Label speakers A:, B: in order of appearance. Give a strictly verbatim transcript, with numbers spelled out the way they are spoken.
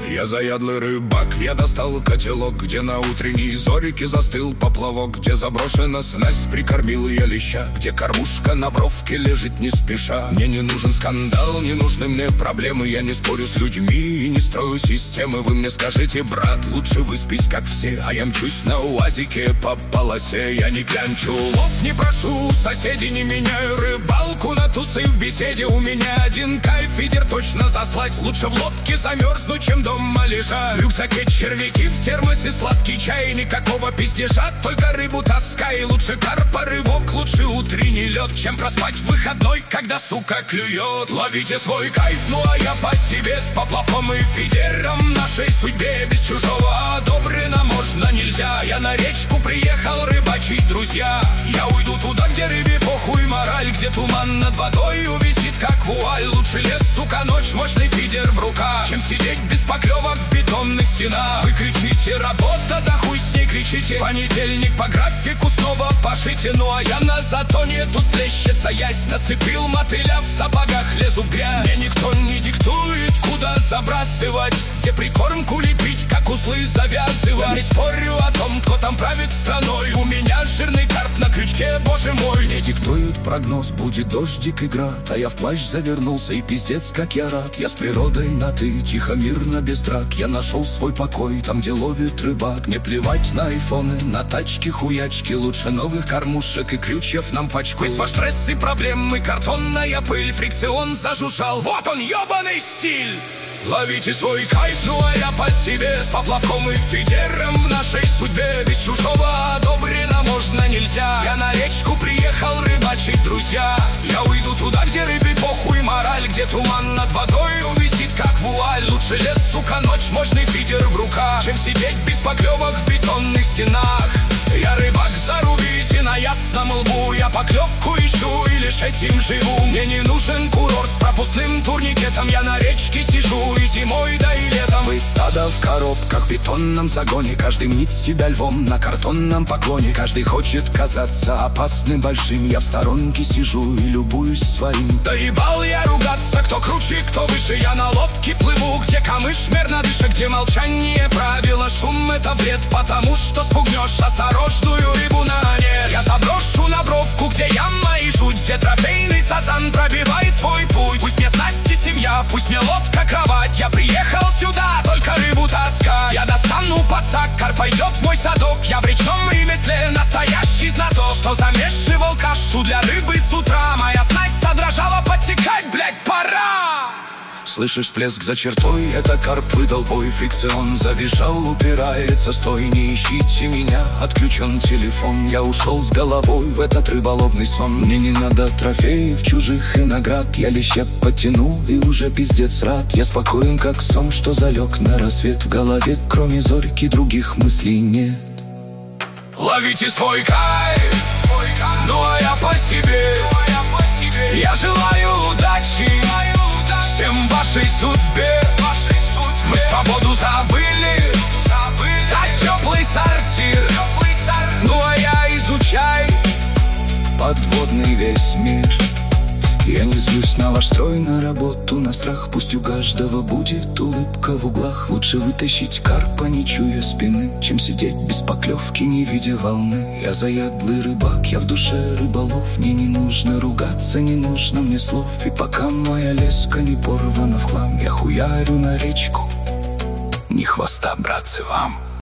A: Я заядлый рыбак, я достал котелок, где на утренней зорике застыл поплавок, где заброшена снасть, прикормил я леща, где кормушка на бровке лежит не спеша. Мне не нужен скандал, не нужны мне проблемы, я не спорю с людьми и не строю системы. Вы мне скажите, брат, лучше выспись как все, а я мчусь на уазике по полосе. Я не клянчу, лов не прошу, соседи не меняю, рыбалку на тусы в беседе. У меня один кайф, фидер точно заслать, лучше в лодке замерзнуть, чем дома лежать. В рюкзаке червяки, в термосе сладкий чай, никакого пиздежа, только рыбу таскай. Лучше карпа рывок, лучше утренний лед, чем проспать выходной, когда сука клюет. Ловите свой кайф, ну а я по себе, с поплавком и фидером, нашей судьбе без чужого одобрено можно нельзя. Я на речку приехал рыбачить, друзья. Я уйду туда, где рыбе похуй мораль, где туман над водой увисит как вуаль. Лучше лес, сука, ночь, мощный фидер в руках, чем сидеть без поклевок в бетонных стенах. Вы кричите, работа, да хуй с ней кричите, понедельник по графику снова пошите. Ну а я на затоне, тут плещется ясь, нацепил мотыля в сапогах, лезу в грязь. Мне никто не диктует, куда забрасывать, где прикормку лепить, как узлы завязывать. Я не спорю о том, кто там правит страной, у меня жирный карп на крючке, боже мой. Мне диктуют прогноз, будет дождик и град, а я в плащ завернулся и пиздец как я рад. Я с природой на ты, тихо, мирно, без драк. Я нашел свой покой там, где ловит рыбак. Не плевать на айфоны, на тачки, хуячки, лучше новых кормушек и крючев нам пачку. Весь ваш стресс и проблемы, картонная пыль, фрикцион зажужжал, вот он, ёбаный стиль. Ловите свой кайф, ну а я по себе, с поплавком и фидером, в нашей судьбе без чужого одобрено можно нельзя. Я на речку приехал рыбачить, друзья. Я уйду туда, где рыбе похуй мораль, где туман над водой увисит как вуаль. Лучше лес, сука, ночь, мощный фидер в руках, чем сидеть без поклевок в бетонных стенах. Я рыбак, зарубите на ясном лбу, я поклевку ищу и лишь этим живу. Мне не нужен курорт с пропускным турникетом, я на речке сижу и зимой, да и летом. Вы стадо в коробках, в бетонном загоне, каждый мнит себя львом на картонном поклоне. Каждый хочет казаться опасным, большим, я в сторонке сижу и любуюсь своим. Да ебал я ругаться, кто круче, кто выше, я на лодке плыву, где камыш мерно дышит, где молчание правило, шум это вред, потому что спугнешь осторожную рыбу на нет. Я заброшу на бровку, где яма и жуть, где трофейный сазан пробивает свой путь. Пусть мне снасти семья, пусть мне лодка кровать, я приехал сюда только рыбу таскать. Я достану пацак, карп пойдет в мой садок, я в речном ремесле настоящий знаток, что замешивал кашу для рыбы с утра. Моя снасть задрожала, подтекать, блять, пора. Слышишь плеск за чертой, это карп выдал бой, фрикцион завизжал, упирается, стой, не ищите меня, отключен телефон. Я ушел с головой в этот рыболовный сон. Мне не надо трофеев, чужих и наград, я леща потянул и уже пиздец рад. Я спокоен как сон, что залег на рассвет, в голове кроме зорьки других мыслей нет. Ловите свой кайф, ну а я по себе, я желаю удачи всем вашей судьбе. Мы свободу забыли за теплый сортир, ну а я изучай подводный весь мир. Я не злюсь на ваш строй, на работу, на страх. Пусть у каждого будет улыбка в углах. Лучше вытащить карпа, не чуя спины, чем сидеть без поклевки, не видя волны. Я заядлый рыбак, я в душе рыболов. Мне не нужно ругаться, не нужно мне слов. И пока моя леска не порвана в хлам, я хуярю на речку, ни хвоста, братцы, вам.